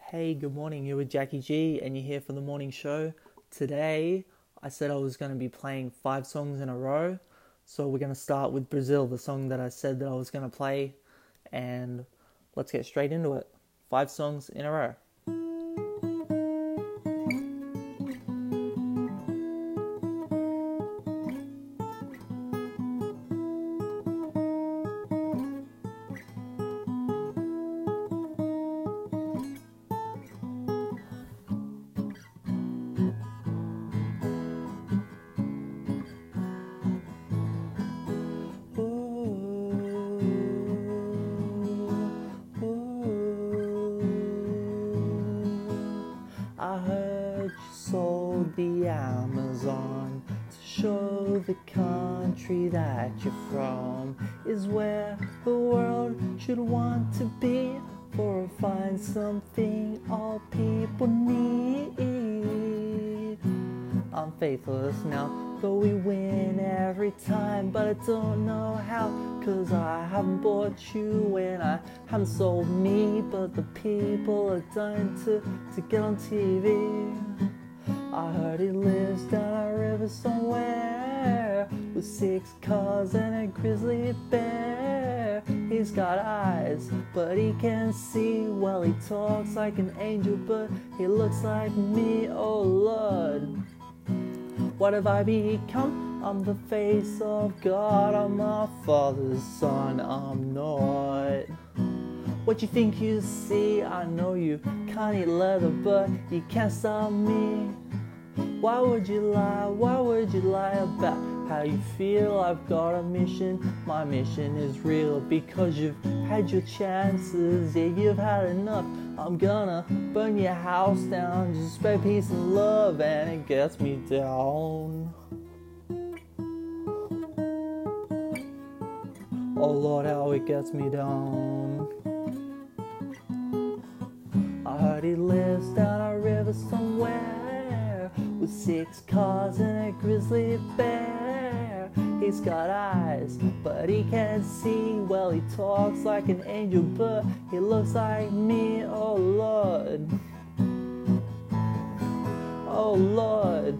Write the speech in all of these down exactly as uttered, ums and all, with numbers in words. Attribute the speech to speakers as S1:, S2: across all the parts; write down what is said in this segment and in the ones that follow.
S1: Hey, good morning. You're with Jackie G and you're here for the morning show. Today, I said I was going to be playing five songs in a row. So we're going to start with Brazil, the song that I said that I was going to play. And let's get straight into it. Five songs in a row. I heard you sold the Amazon to show the country that you're from is where the world should want to be, for find something all people need. I'm faithless now, though we win every time, but I don't know how, cause I haven't bought you and I haven't sold me, but the people are dying to, to get on T V. I heard he lives down a river somewhere with six cars and a grizzly bear. He's got eyes, but he can't see. Well, he talks like an angel, but he looks like me. Oh Lord, what have I become? I'm the face of God, I'm my father's son, I'm not what you think you see. I know you can't eat leather, but you can't stop me. Why would you lie? Why would you lie about how you feel? I've got a mission, my mission is real, because you've had your chances, yeah, you've had enough. I'm gonna burn your house down, just spread peace and love, and it gets me down. Oh Lord, how it gets me down. I heard he lives down a river somewhere with six cars and a grizzly bear. He's got eyes, but he can't see. Well, he talks like an angel, but he looks like me. Oh Lord, oh Lord.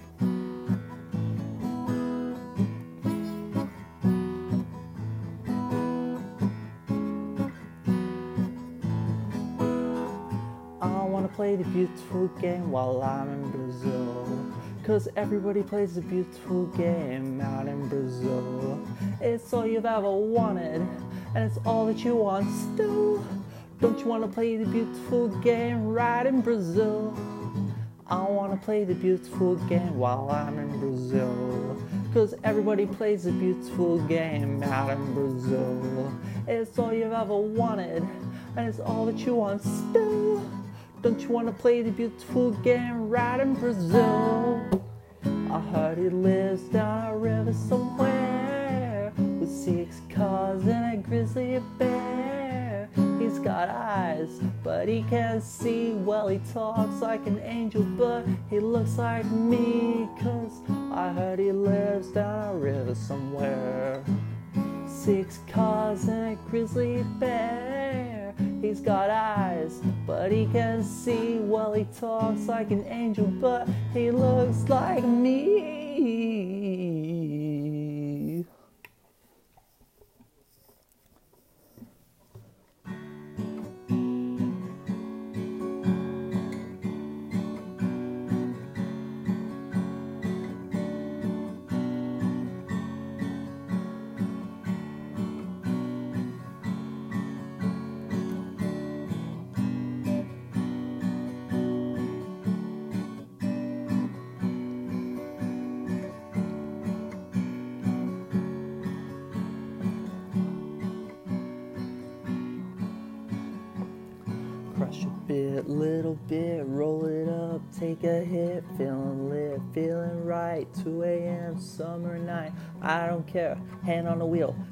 S1: I wanna play the beautiful game while I'm in Brazil, cause everybody plays the beautiful game out in Brazil. It's all you've ever wanted, and it's all that you want still. Don't you wanna play the beautiful game right in Brazil? I wanna play the beautiful game while I'm in Brazil, cause everybody plays the beautiful game out in Brazil. It's all you've ever wanted, and it's all that you want still. Don't you wanna play the beautiful game right in Brazil? I heard he lives down a river somewhere with six cars and a grizzly bear. He's got eyes, but he can't see. Well, he talks like an angel, but he looks like me, cause I heard he lives down a river somewhere. Six cars and a grizzly bear. He's got eyes, but he can't see. Well, he talks like an angel, but he looks like me. Crush a bit, little bit, roll it up, take a hit, feeling lit, feeling right, two a.m. summer night, I don't care, hand on the wheel,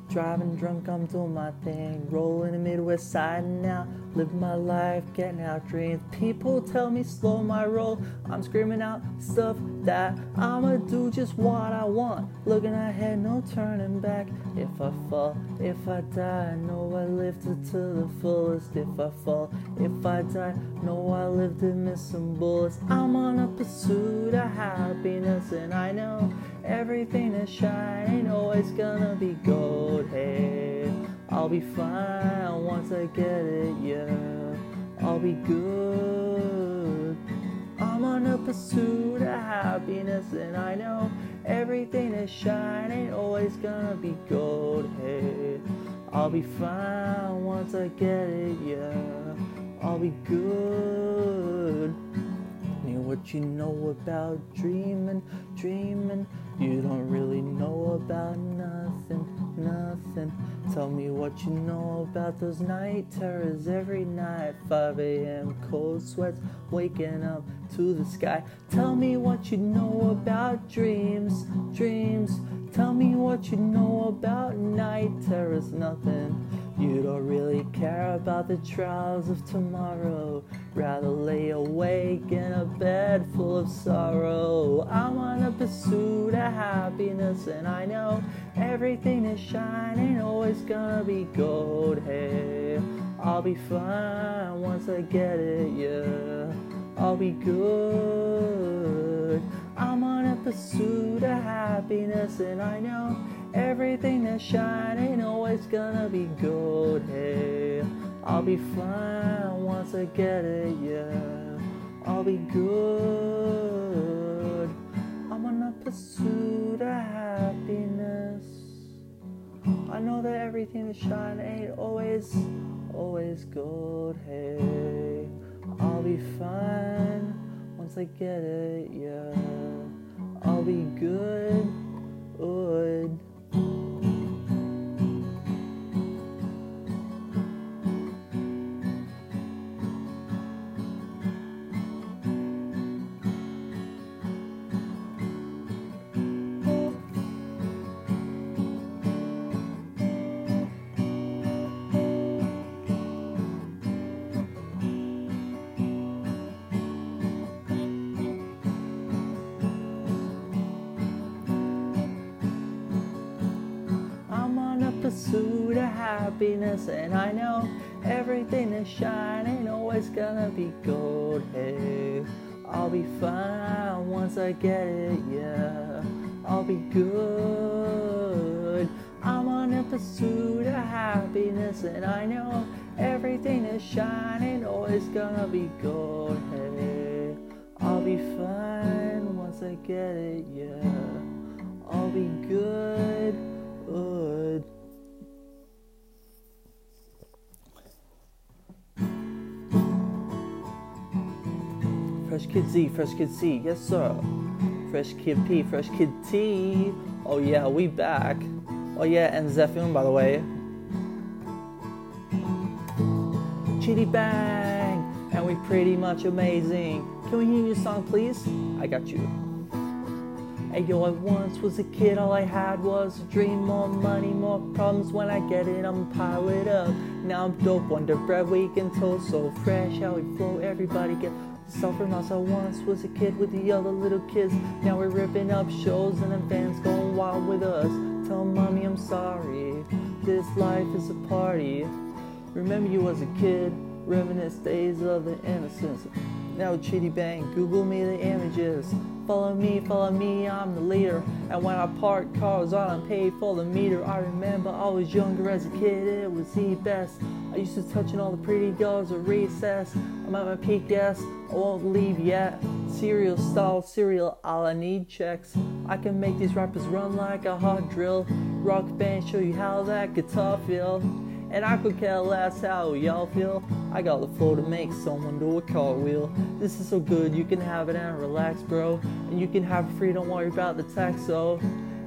S1: Driving drunk, I'm doing my thing. Rolling the Midwest side now. Live my life, getting out dreams. People tell me slow my roll. I'm screaming out stuff that I'ma do just what I want. Looking ahead, no turning back. If I fall, if I die, I know I lived it to the fullest. If I fall, if I die, know I lived it missing bullets. I'm on a pursuit of happiness, and I know everything that shines ain't always gonna be gold. Hey, I'll be fine once I get it, yeah. I'll be good. I'm on a pursuit of happiness, and I know everything that shines ain't always gonna be gold. Hey, I'll be fine once I get it, yeah. I'll be good. What you know about dreaming, dreaming. You don't really know about nothing, nothing. Tell me what you know about those night terrors every night. five a.m. cold sweats, waking up to the sky. Tell me what you know about dreams, dreams. Tell me what you know about night terrors, nothing. You don't really care about the trials of tomorrow. Rather lay awake in a bed full of sorrow. I'm on a pursuit of happiness, and I know everything that shines ain't always gonna be gold. Hey, I'll be fine once I get it, yeah. I'll be good. I'm on a pursuit of happiness, and I know everything that shines ain't always gonna be gold. Hey, I'll be fine once I get it, yeah. I'll be good. I'm on a pursuit of happiness. I know that everything that shines ain't always, always gold. Hey, I'll be fine once I get it, yeah. I'll be good, good. Pursuit of happiness, and I know everything that shines ain't always gonna be gold. Hey, I'll be fine once I get it, yeah. I'll be good. I'm on a pursuit of happiness, and I know everything that shines ain't always gonna be gold. Hey, I'll be fine once I get it, yeah. I'll be good, good. Fresh Kid Z, Fresh Kid C, yes sir. Fresh Kid P, Fresh Kid T. Oh yeah, we back. Oh yeah, and Zephyr, by the way. Chitty Bang, and we pretty much amazing. Can we hear your song, please? I got you. Hey yo, I once was a kid, all I had was a dream. More money, more problems. When I get it, I'm piled up. Now I'm dope, Wonder Bread, weak and toast, so fresh. How we flow, everybody get self from us. I once was a kid with the other little kids. Now we're ripping up shows and events, going wild with us. Tell mommy I'm sorry, this life is a party. Remember you as a kid, reminisce days of the innocence. Now Chitty Bang, Google me the images. Follow me, follow me, I'm the leader. And when I park cars on, I'm paid for the meter. I remember I was younger as a kid, it was the best. I used to touching all the pretty girls at recess. I'm at my peak, yes, I won't leave yet. Cereal style, cereal, all I need checks. I can make these rappers run like a hot drill. Rock band, show you how that guitar feel. And I could care less how y'all feel. I got the flow to make someone do a cartwheel. This is so good, you can have it and relax, bro. And you can have it free, don't worry about the tax, so.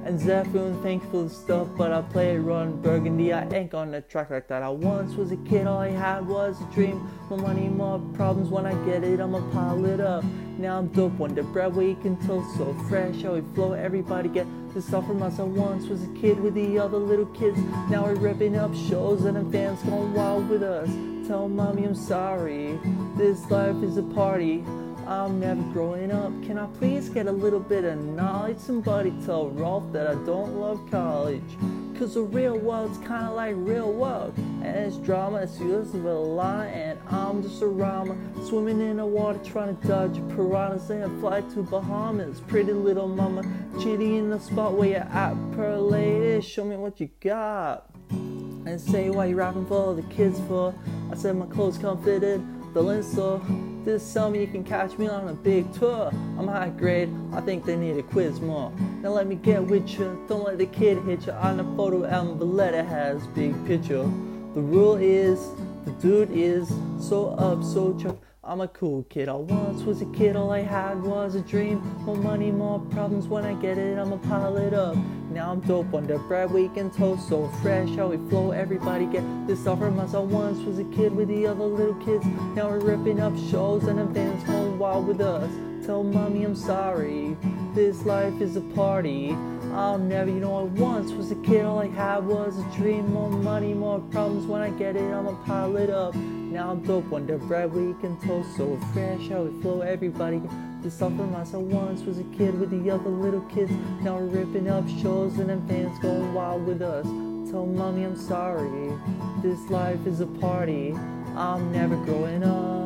S1: And Zephyr, thank you for the stuff, but I play it Ron Burgundy. I ain't gonna track like that. I once was a kid, all I had was a dream. More money, more problems. When I get it, I'ma pile it up. Now I'm dope, wonder bread where you can toast so fresh. How we flow, everybody get the stuff from us. I once was a kid with the other little kids. Now we're ripping up shows and the fans going wild with us. Tell mommy I'm sorry, this life is a party. I'm never growing up. Can I please get a little bit of knowledge? Somebody tell Rolf that I don't love college. Cause the real world's kinda like real world. And it's drama, it's useless with a lie. And I'm just a rama, swimming in the water trying to dodge piranhas and fly to Bahamas. Pretty little mama, cheating in the spot where you're at per lady. Show me what you got. And say why you rapping for, the kids for. I said my clothes come fitted, the lens store. This summer you can catch me on a big tour. I'm high grade, I think they need a quiz more. Now let me get with you, don't let the kid hit you. On the photo album, the letter has big picture. The rule is, the dude is so up, so chuck. I'm a cool kid, I once was a kid, all I had was a dream. More money, more problems, when I get it, I'ma pile it up. Now I'm dope, under bread, we can toast, so fresh, how we flow, everybody get this stuff from us. I once was a kid with the other little kids, now we're ripping up shows and the fans going wild with us. Tell mommy I'm sorry, this life is a party. I'll never, you know I once was a kid, all I had was a dream. More money, more problems, when I get it, I'ma pile it up. Now I'm dope, wonder bread, we can toast, so fresh, how we flow, everybody this stuff from us. I once was a kid with the other little kids, now we're ripping up shows and them fans going wild with us. Tell mommy I'm sorry, this life is a party. I'm never growing up.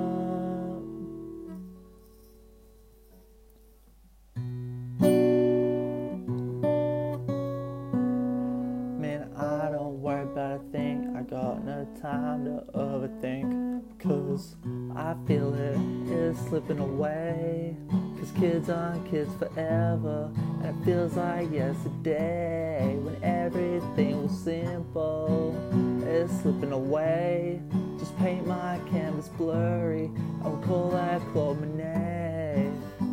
S1: I don't worry about a thing, I got no time to overthink. Cause I feel it is slipping away. Cause kids aren't kids forever. And it feels like yesterday when everything was simple. It's slipping away. Just paint my canvas blurry. I would call that Claude Monet.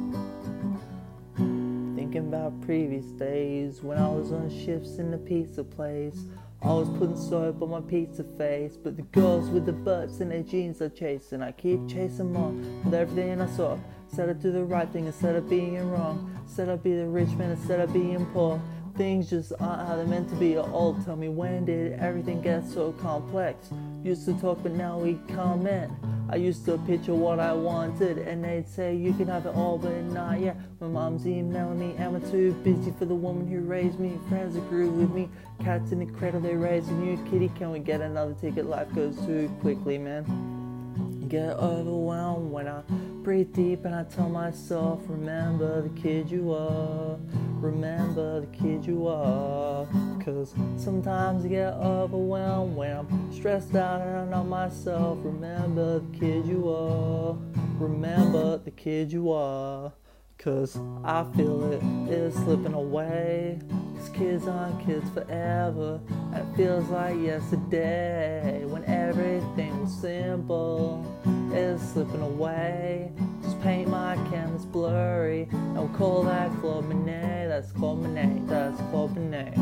S1: Thinking about previous days when I was on shifts in the pizza place. I was putting soap on my pizza face, but the girls with the butts and their jeans are chasing. I keep chasing them on with everything I saw. Said I'd do the right thing instead of being wrong. Said I'd be the rich man instead of being poor. Things just aren't how they're meant to be at all. Tell me, when did everything get so complex? Used to talk but now we comment. I used to picture what I wanted and they'd say you can have it all but not yet. My mom's emailing me, am I too busy for the woman who raised me? Friends that grew with me, cats in the cradle they raised a new kitty. Can we get another ticket? Life goes too quickly, man. Get overwhelmed when I breathe deep and I tell myself, remember the kid you are, remember the kid you are. Cause sometimes I get overwhelmed when I'm stressed out and I know myself, remember the kid you are, remember the kid you are. Cause I feel it is slipping away. Cause kids aren't kids forever. And it feels like yesterday when everything was simple. It's slipping away. Just paint my canvas blurry. And we'll call that Claude Monet. That's Claude Monet. That's Claude Monet.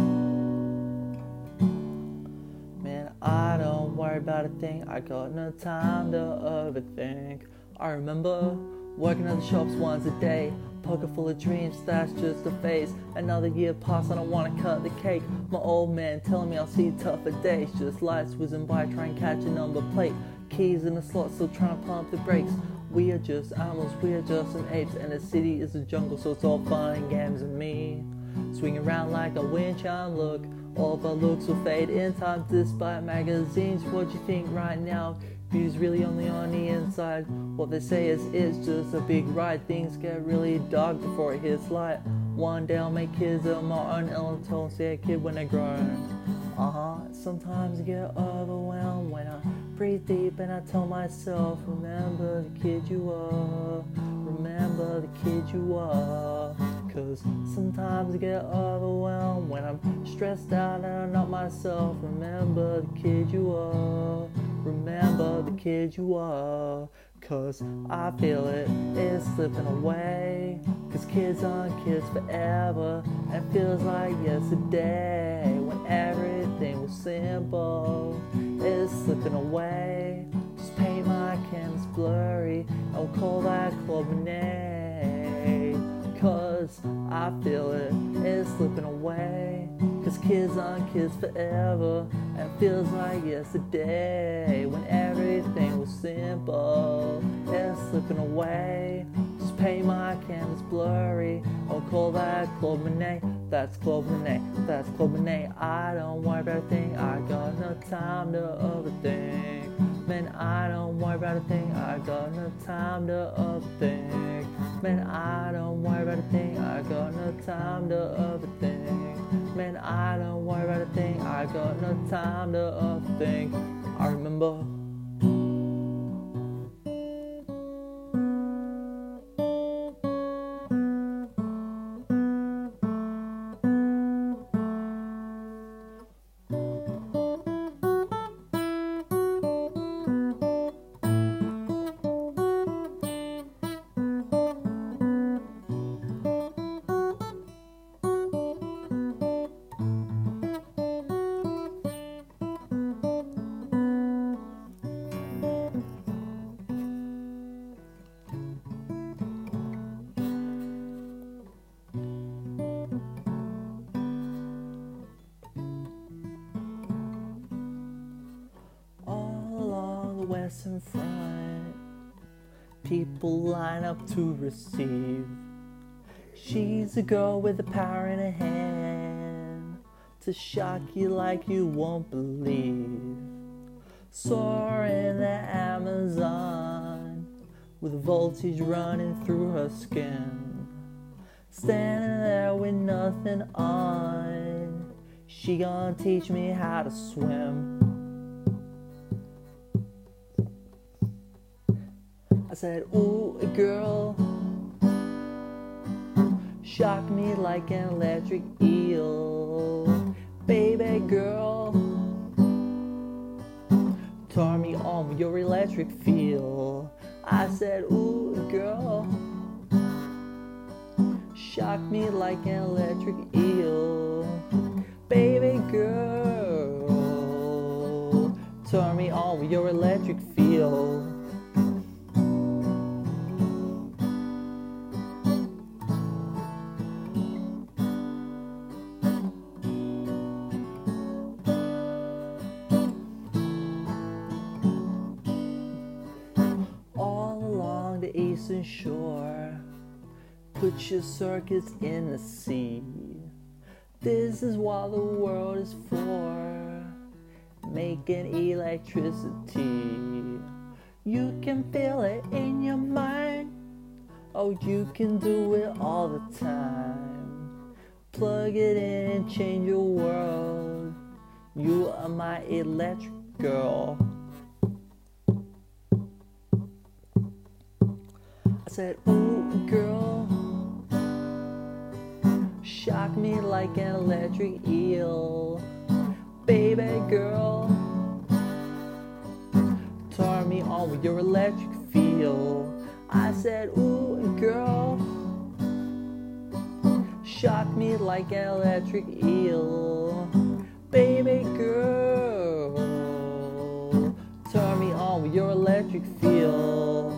S1: Man, I don't worry about a thing. I got no time to overthink. I remember working at the shops once a day, pocket full of dreams, that's just a phase. Another year passed, I don't want to cut the cake. My old man telling me I'll see tougher days. Just lights whizzing by, try and catch a number plate. Keys in the slot, still trying to pump the brakes. We are just animals, we are just some apes. And the city is a jungle, so it's all fun and games and me. Swing around like a wind chime, look. All of our looks will fade in time despite magazines. What you think right now? Beauty's really only on the inside. What they say is it's just a big ride. Things get really dark before it hits light. One day I'll make kids of my own, Ellen told, say a kid when they're grown. Uh-huh, sometimes I get overwhelmed when I breathe deep and I tell myself, remember the kid you are, remember the kid you are. Cause sometimes I get overwhelmed when I'm stressed out and I'm not myself. Remember the kid you are, remember the kid you are. Cause I feel it is slipping away. Cause kids aren't kids forever, and it feels like yesterday when everything was simple. It's slipping away. Just paint my canvas blurry, I'll call that Claude Monet. Cause I feel it, it's slipping away. Cause kids aren't kids forever, and it feels like yesterday when everything was simple. It's slipping away. Just paint my canvas blurry, I'll call that Claude Monet. That's Claude Monet, that's Claude Monet. I don't worry about a thing, I got no time to overthink. Man, I don't worry about a thing, I got no time to overthink. Man, I don't worry about a thing, I got no time to overthink. Man, I don't worry about a thing, I got no time to overthink. I remember Western Front, people line up to receive. She's a girl with the power in her hand to shock you like you won't believe. Soar in the Amazon with voltage running through her skin. Standing there with nothing on, she gonna teach me how to swim. I said, ooh, girl, shock me like an electric eel. Baby girl, turn me on with your electric feel. I said, ooh, girl, shock me like an electric eel. Baby girl, turn me on with your electric feel. Eastern shore, put your circuits in the sea. This is what the world is for, making electricity. You can feel it in your mind, oh, you can do it all the time. Plug it in and change your world. You are my electric girl. I said, ooh, girl, shock me like an electric eel. Baby girl, turn me on with your electric feel. I said, ooh, girl, shock me like an electric eel. Baby girl, turn me on with your electric feel.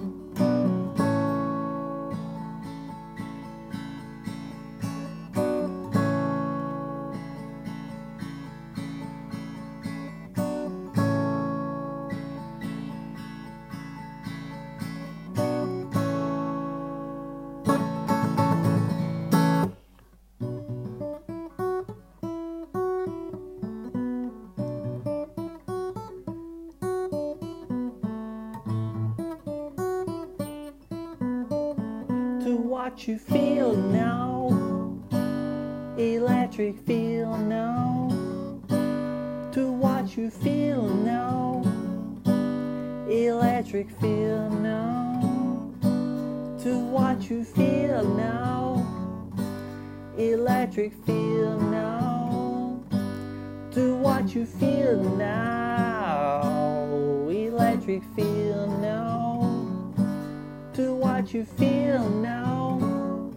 S1: What you feel now, electric feel now. To what you feel now, electric feel now. To what you feel now, electric feel now. To what you feel now, electric feel now. To what you feel now,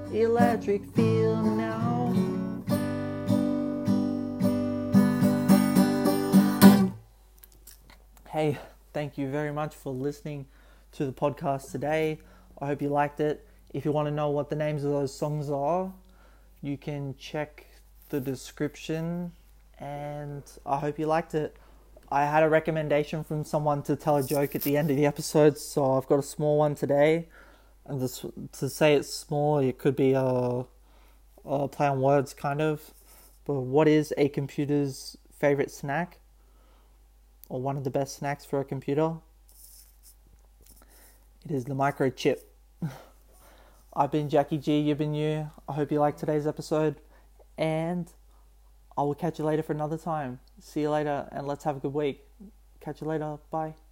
S1: electric feel now. Hey, thank you very much for listening to the podcast today. I hope you liked it. If you want to know what the names of those songs are, you can check the description, and I hope you liked it. I had a recommendation from someone to tell a joke at the end of the episode, so I've got a small one today. And this, to say it's small, it could be a, a play on words, kind of. But what is a computer's favorite snack? Or one of the best snacks for a computer? It is the microchip. I've been Jackie G, you've been you. I hope you liked today's episode, and I will catch you later for another time. See you later, and let's have a good week. Catch you later. Bye.